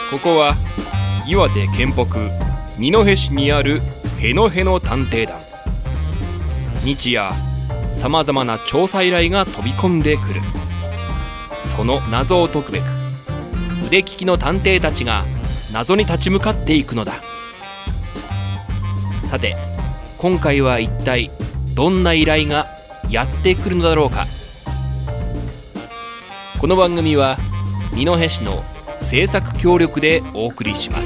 ここは岩手県北二戸市にあるへのへの探偵団。日夜さまざまな調査依頼が飛び込んでくる。その謎を解くべく腕利きの探偵たちが謎に立ち向かっていくのだ。さて今回は一体どんな依頼がやってくるのだろうか。この番組は二戸市の制作協力でお送りします。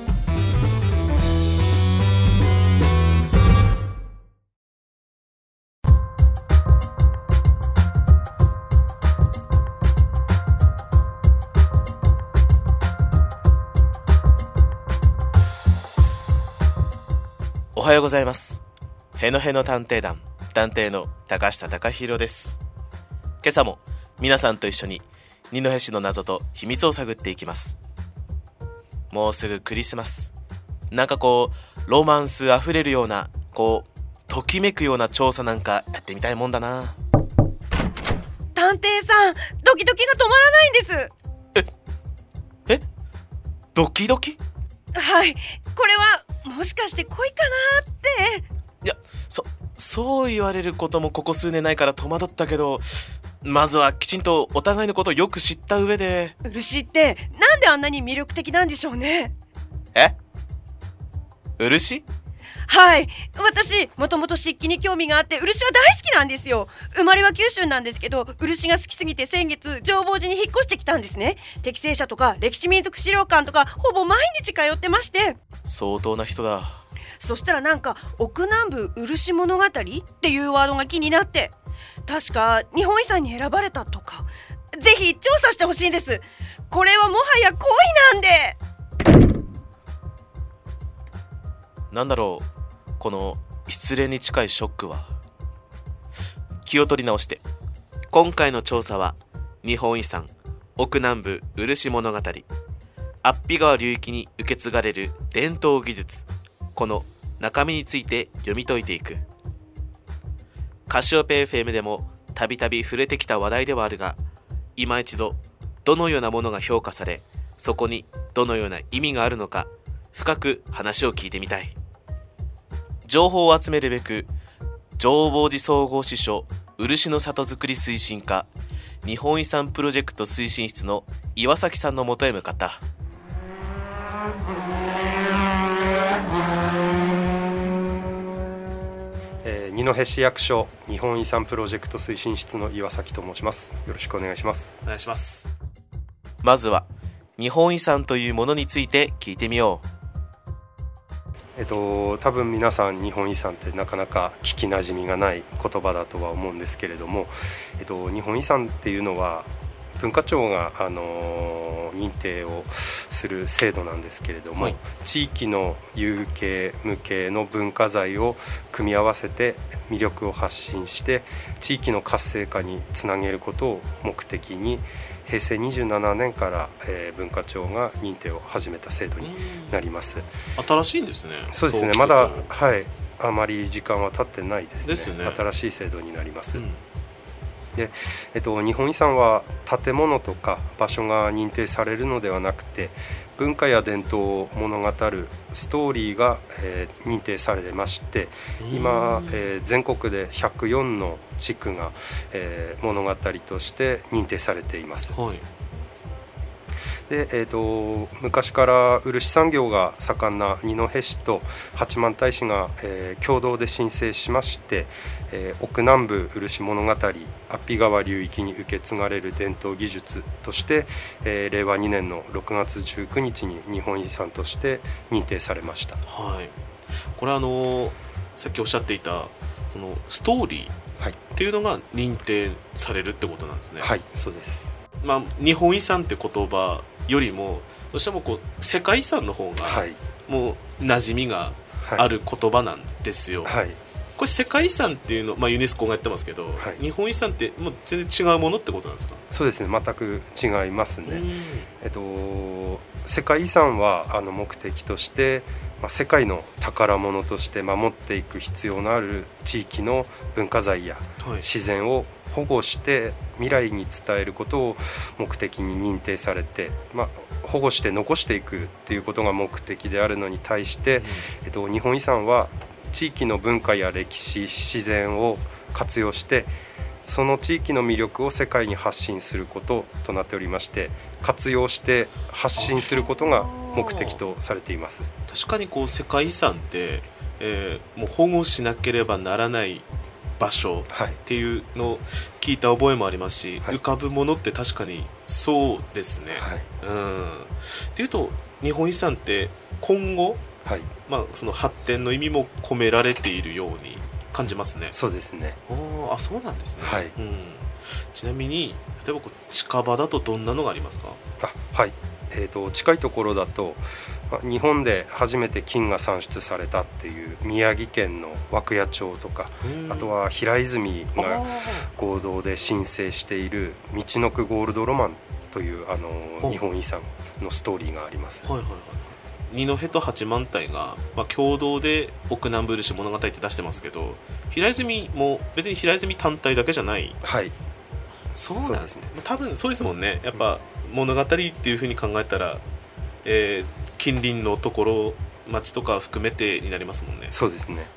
おはようございます。へのへの探偵団探偵の高下隆弘です。今朝も皆さんと一緒に二戸市の謎と秘密を探っていきます。もうすぐクリスマス。なんかこうロマンスあふれるような、こうときめくような調査なんかやってみたいもんだな。 探偵さん、ドキドキが止まらないんです。 えドキドキ？ はい、これはもしかして恋かなって。 いや、そう言われることもここ数年ないから戸惑ったけど、まずはきちんとお互いのことをよく知った上で。 漆ってなんであんなに魅力的なんでしょうね。 漆？ はい、私もともと漆器に興味があって漆は大好きなんですよ。生まれは九州なんですけど、漆が好きすぎて先月浄法寺に引っ越してきたんですね。適正社とか歴史民族資料館とかほぼ毎日通ってまして。 相当な人だ。 そしたらなんか奥南部漆物語っていうワードが気になって、確か日本遺産に選ばれたとか。ぜひ調査してほしいんです。これはもはや恋なんで。 なんだろう、この失恋に近いショックは。気を取り直して、今回の調査は日本遺産奥南部漆物語、安比川流域に受け継がれる伝統技術、この中身について読み解いていく。カシオペ FM でもたびたび触れてきた話題ではあるが、今一度どのようなものが評価され、そこにどのような意味があるのか、深く話を聞いてみたい。情報を集めるべく、浄法寺総合支所漆の里づくり推進課日本遺産プロジェクト推進室の岩崎さんのもとへ向かった。 二戸市役所日本遺産プロジェクト推進室の岩崎と申します。よろしくお願いします。 お願いします。まずは日本遺産というものについて聞いてみよう。 多分皆さん日本遺産ってなかなか聞きなじみがない言葉だとは思うんですけれども、日本遺産っていうのは文化庁が、認定をする制度なんですけれども、はい、地域の有形無形の文化財を組み合わせて魅力を発信して地域の活性化につなげることを目的に平成27年から、文化庁が認定を始めた制度になります。 新しいんですね。 そうですね、まだ、はい、あまり時間は経ってないですね。 ですね。 新しい制度になります。で日本遺産は建物とか場所が認定されるのではなくて、文化や伝統を物語るストーリーが、認定されまして、今、全国で104の地区が、物語として認定されています。 はい。 で昔から漆産業が盛んな二戸市と八幡平市が、共同で申請しまして、奥南部漆物語安比川流域に受け継がれる伝統技術として、令和2年の6月19日に日本遺産として認定されました。 はい、これさっきおっしゃっていたそのストーリーっていうのが認定されるってことなんですね。 はい、そうです。 日本遺産って言葉よりもどうしてもこう世界遺産の方がもう馴染みがある言葉なんですよ。 はい、 これ世界遺産っていうの、ユネスコがやってますけど、日本遺産ってもう全然違うものってことなんですか？ そうですね、全く違いますね。世界遺産は目的として、世界の宝物として守っていく必要のある地域の文化財や自然を保護して未来に伝えることを目的に認定されて、保護して残していくっていうことが目的であるのに対して、日本遺産は地域の文化や歴史、自然を活用してその地域の魅力を世界に発信することとなっておりまして、活用して発信することが目的とされています。 確かに世界遺産って、もう保護しなければならない場所っていうのを聞いた覚えもありますし、浮かぶものって確かにそうですね。っていうと日本遺産って今後、その発展の意味も込められているように感じますね。 そうですね。 そうなんですね。ちなみに例えば近場だとどんなのがありますか？ 近いところだと日本で初めて金が産出されたっていう宮城県の涌谷町とか、あとは平泉が合同で申請している道のくゴールドロマンという日本遺産のストーリーがあります。 二戸と八幡平が、共同で奥南部漆物語って出してますけど、平泉も別に平泉単体だけじゃない。そうなんですね。多分そうですもんね。やっぱ物語っていう風に考えたら、近隣のところ町とか含めてになりますもんね。 そうですね。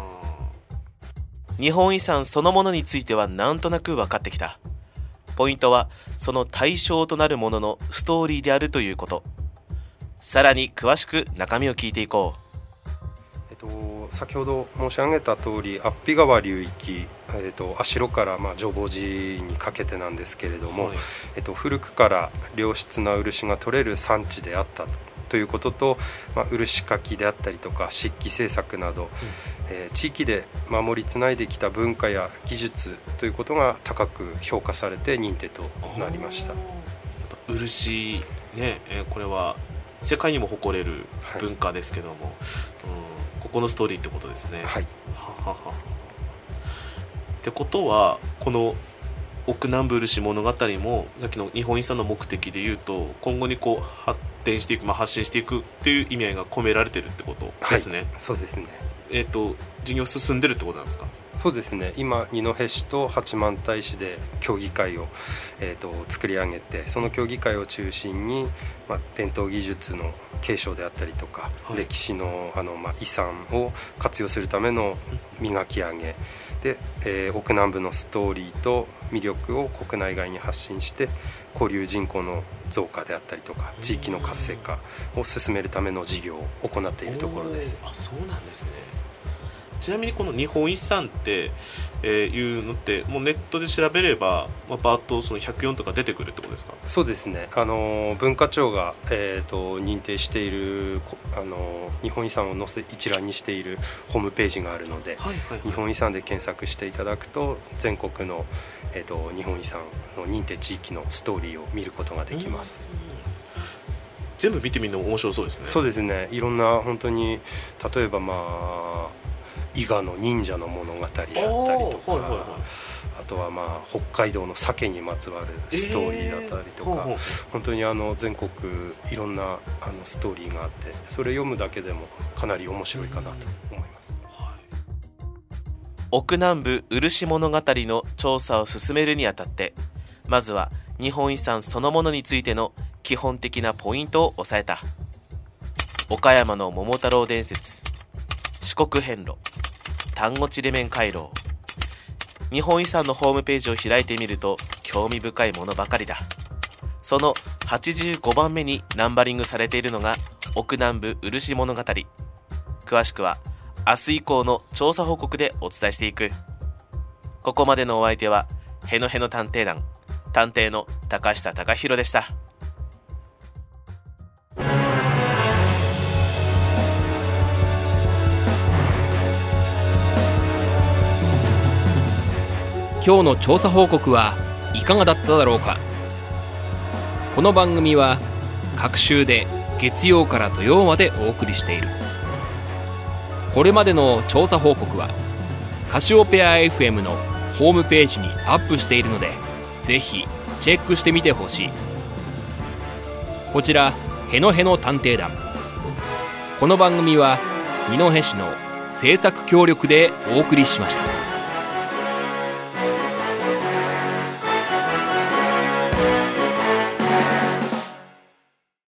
日本遺産そのものについてはなんとなく分かってきた。ポイントはその対象となるもののストーリーであるということ。さらに詳しく中身を聞いていこう。 先ほど申し上げた通り、安比川流域、足代から浄法寺にかけてなんですけれども、古くから良質な漆が取れる産地であったということと、漆かきであったりとか漆器製作など、地域で守りつないできた文化や技術ということが高く評価されて認定となりました。 漆ね、これは世界にも誇れる文化ですけども、ここのストーリーってことですね。ってことはこの奥南部漆物語もさっきの日本遺産の目的でいうと、今後に発展していく、発信していくっていう意味合いが込められてるってことですね。 そうですね。 事業進んでるってことなんですか？ そうですね。今二戸市と八幡平市で協議会を、作り上げて、その協議会を中心に、伝統技術の継承であったりとか、歴史の、遺産を活用するための磨き上げで、奥南部のストーリーと魅力を国内外に発信して交流人口の増加であったりとか地域の活性化を進めるための事業を行っているところです。 そうなんですね。ちなみにこの日本遺産っていうのってもうネットで調べれば、バーッとその104とか出てくるってことですか？ そうですね。文化庁が、認定している日本遺産を一覧にしているホームページがあるので、日本遺産で検索していただくと全国の、日本遺産の認定地域のストーリーを見ることができます。 全部見てみるのも面白そうですね。 そうですね。いろんな本当に例えば伊賀の忍者の物語だったりとか、あとは北海道の鮭にまつわるストーリーだったりとか、本当に全国いろんなストーリーがあって、それ読むだけでもかなり面白いかなと思います。 奥南部漆物語の調査を進めるにあたって、まずは日本遺産そのものについての基本的なポイントを押さえた。岡山の桃太郎伝説、四国遍路、丹後ちれめん回廊。日本遺産のホームページを開いてみると興味深いものばかりだ。その85番目にナンバリングされているのが奥南部漆物語。詳しくは明日以降の調査報告でお伝えしていく。ここまでのお相手はへのへの探偵団探偵の高下貴弘でした。 今日の調査報告はいかがだっただろうか。この番組は各週で月曜から土曜までお送りしている。これまでの調査報告はカシオペア FM のホームページにアップしているので、ぜひチェックしてみてほしい。こちらへのへの探偵団、この番組は二戸市の制作協力でお送りしました。